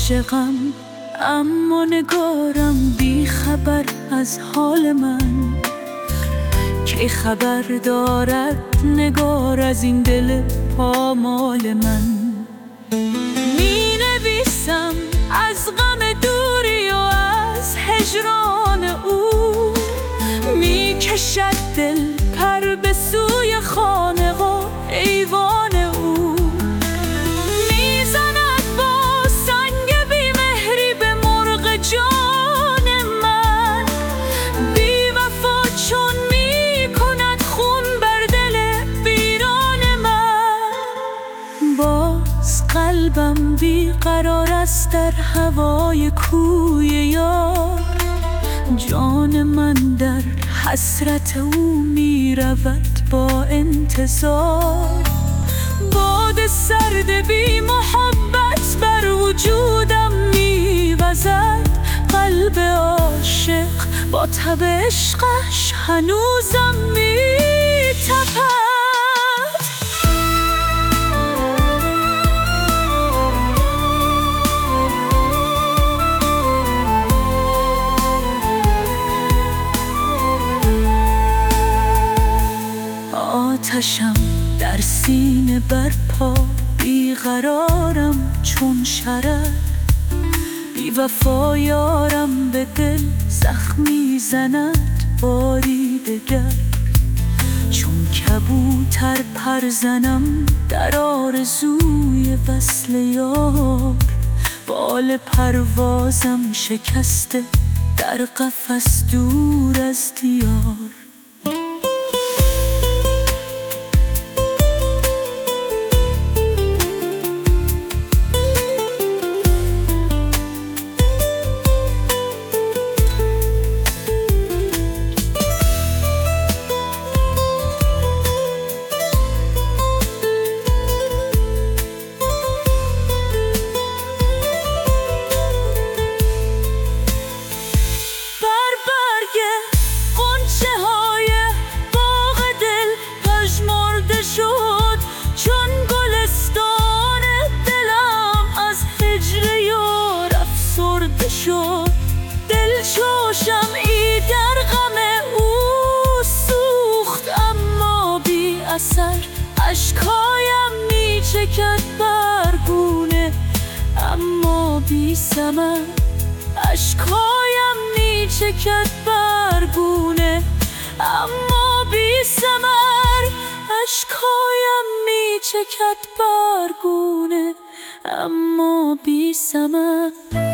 عاشقم اما نگارم بی خبر از حال من. کی خبر دارد نگار از این دل پامال من؟ می نویسم از غم دوری و از هجران او، می کشد دل پر به سوی خانه و ایوان او. می زند با سنگ بی مهری به مرغ جان من، بی وفا چون می کند خون بر دل ویران من. باز قلبم بی قرار است در هوای کوی یار، جان من در حسرت او می رود با انتظار. باد سرد بی محبت بر وجودم می وزد، قلب عاشق با تب عشقش هنوزم می تپد. آتشم در سینه برپا، بیقرارم چون شرر، بی وفا یارم به دل زخمی زند باری دگر. چون کبوتر پر زنم در آرزوی وصل یار، بال پروازم شکسته در قفس دور از دیار. دلشوشم ای در غم او سوخت اما بی اثر، اشکایم می چکد برگونه اما بی ثمر. اشکایم می چکد برگونه اما بی ثمر. اشکایم می چکد برگونه اما بی ثمر.